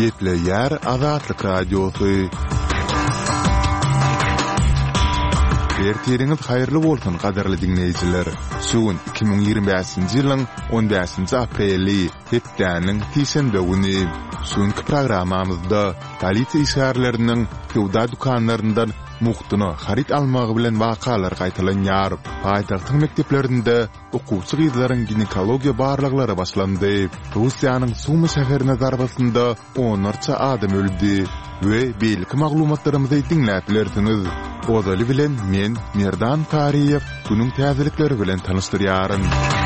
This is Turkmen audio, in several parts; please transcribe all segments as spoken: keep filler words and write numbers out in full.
Geple yer Azatlyk radiosu. Ertiriňiz haýyrly bolsun gadarly dinleýijiler. Şuň iki ming ýigirme beşinji ýylyň on beşinji apreli hepdäniň Tiýşenbe güni şuňky programmamyzda polisiýa işgärleriniň sowda dukanlaryndan muhtuny harit almagy bilen wakalar gaýtalanýar. Paýtagtyň mekdeplerinde okuwçy gyzlaryň ginekologiýa barlyklary başlandy. Russiýanyň Sumy şäherine zarbasynda onlarça adam öldü we belki maglumatlarymyzy dinläp bilersiňiz. Odaly bilen men Merdan Tariýew günüň täzelikleri bilen tanışdyrýaryn.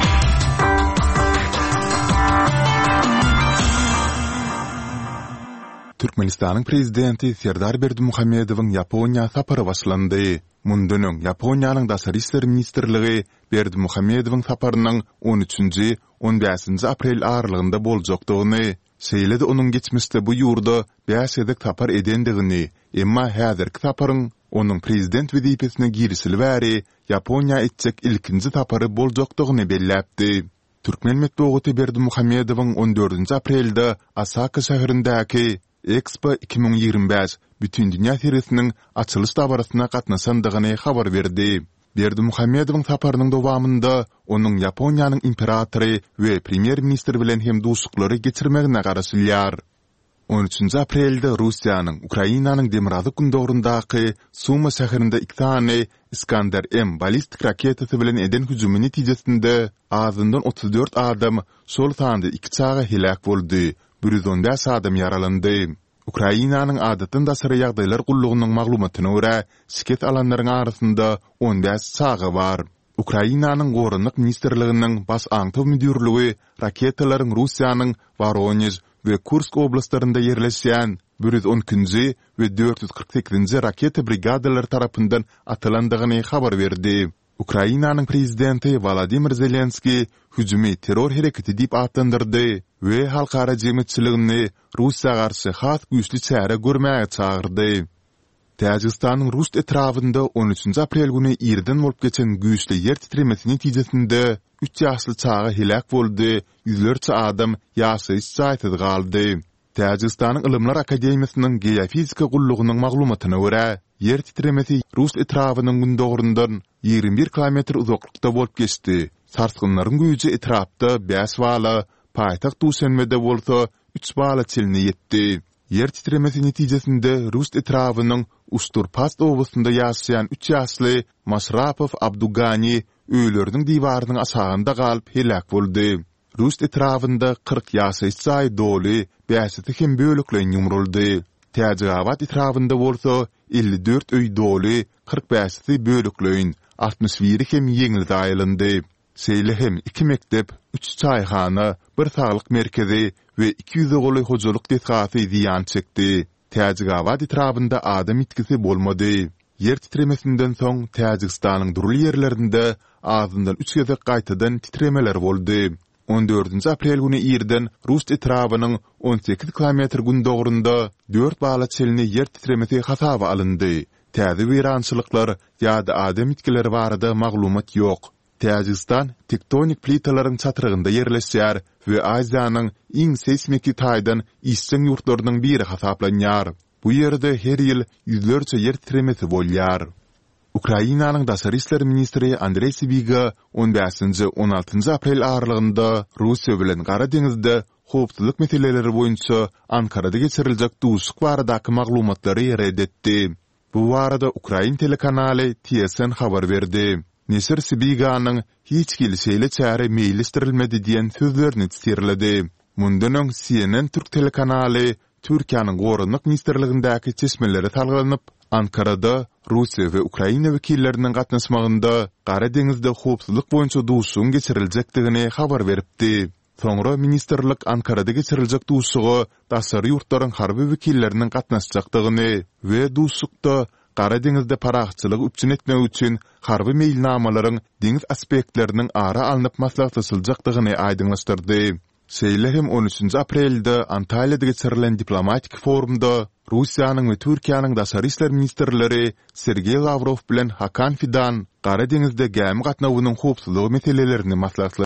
Türkmenistanyň prezidenti Serdar Berdimuhammedowyň Ýaponiýa sapary başlandy. Mundunyň Ýaponiýanyň daşary işler ministrligi Berdimuhammedowyň saparynyň on üçünji on beşinji aprel aralygynda boljakdygyny, şeýle-de onuň geçmişde bu ýurda beş edek sapar edendigini, emma häzirki saparyň onuň prezident wezipesine girişili bäri Ýaponiýa etjek ilkinji sapary boljakdygyny belläpdi. Türkmen metbuaty Berdimuhammedowyň on dördünji aprelde Osaka şäherindäki Expo iki ming ýigirme beş bütün dünýä sergisiniň açylış dabarasyna gatnaşandygyny habar berdi. Berdimuhammedowyň saparynyň dowamynda onuň Ýaponiýanyň imperatory we premier ministri bilen hem duşuklary geçirmegine garaşylýar. on üçünji aprelde Russiýanyň Ukrainanyň Demirazok gündogrundaky Sumy şäherinde iki tane Iskander M balistik raketasi bilen eden hüjümi netijesinde azyndan otuz dört adam, şol sanda iki çaga helak boldy. bir yüz on beş adam yaralandy. Ukrainanyň adatyn daşary ýagdaýlar gullugynyň maglumatyna görä, şiket alanlaryň arasynda on beş çaga bar. Ukrainanyň Gorunlyk ministrliginiň baş aňtaw müdürligi raketalaryň Russiýanyň Voronezh we Kursk oblastlarynda ýerleşýän bir yüz on ikinji we dört yüz kırk sekizinji raketa brigadalary tarapyndan atylandygyny habar berdi. Ukrainanyň prezidenti Volodymyr Zelenski hüjümi terror hereketi diýip atlandyrdy we halkara jemgyýetçiligini Russiýa garşy has güýçli çäre görmäge çagyrdy. Täjikistanyň Rust etrafynda on üçünji aprel güni ýerden bolup geçen güýçli ýer titremesi netijesinde üç ýaşly çaga helak boldy, ýüzlerçe adam ýaşaýyş saýtyda galdy. Täjikistanyň Ilymlar Akademiýasynyň geofizika gullugynyň maglumatyna görä, ýer titremesi Rust etrafynyň gündogrundan ýigirme bir kilometr uzaklykda bolup geçdi. Sarsgynlaryň güýji etrapda beş bala, paýtagt Duşanbede bolsa üç bala çelini ýetdi. Yer titremesi netijesinde Rust etrafynyň Usturpast oblastynda ýaşaýan üç ýaşly Masrapov Abdugani öýleriň diýwarynyň aşagynda galyp helak boldy. Rust etrafynda kırk ýaşaýyş saý doly, beşi hem bölüklen ýumruldy. Täjigawat etrafynda bolsa elli dört öý doly, kırk beşi bölüklen, altmış biri hem ýeňil daýlandy. Şeýle hem iki mektep, üç çaýhana, bir saglyk merkezi we iki yüz goly hojalyk desgasy ziýan çekdi. Täjigawat etrafynda adam itkisi bolmady. Yer titremesinden soň Täjikistanyň durly ýerlerinde azyndan üç gezek gaýtadan titremeler boldy. on dördünji aprel güni ýerden Rust etrafynyň on sekiz kilometr gündogrunda dört bala çelini yer titremesi hasaba alındy. Täze wirançylyklar ýa-da adam itkileri barada maglumat ýok. Täjikistan tektonik plitalaryň çatyrygynda ýerleşýär we Aziýanyň iň seismik taýdan isleň ýurtlarynyň biri hasaplanýar. Bu ýerde her ýyl ýüzlerçe yer titremesi bolýar. Ukrainanyň daşary işler ministri Andrey Sybiga on beşinji on altynji aprel aralygynda Russiýa bilen Gara deňizde howpsuzlyk meseleleri boýunça Ankarada geçiriljek duşuk baradaky maglumatlary reddetdi. Bu barada Ukrain telekanaly T S N habar berdi. Nesir Sibiganyň hiç kilişeyle çäre meýilleşdirilmedi diýen sözlerini tisirledi. Mundunyň C N N Türk telekanaly Türkiýanyň Gorunlyk ministrligindäki çeşmeleri talgylanyp, Ankarada Russiýa we Ukraina wekilleriniň gatnaşmagynda Gara deňizde howpsuzlyk boýunça duşugyň geçiriljakdygyny habar beripdi. Soňra ministrlik Ankarada geçiriljek duşugy daşary ýurtlaryň harby wekilleriniň gatnaşjakdygyny we duşukda Gara deňizde paraçylyk üçin etmek üçin harby meýilnamalaryň deňiz aspektleriniň ara alınıp maslahatlaşyljakdygyny aýdyňlaşdyrdy. Şeýle hem on üçünji aprelde Antalya'da geçirilen diplomatik forumda Russiýanyň we Türkiýanyň daşary işler ministrleri Sergey Lavrov bilen Hakan Fidan Gara deňizde gämi gatnawynyň howpsuzlygy meselelerini maslahatlaşdyrdy.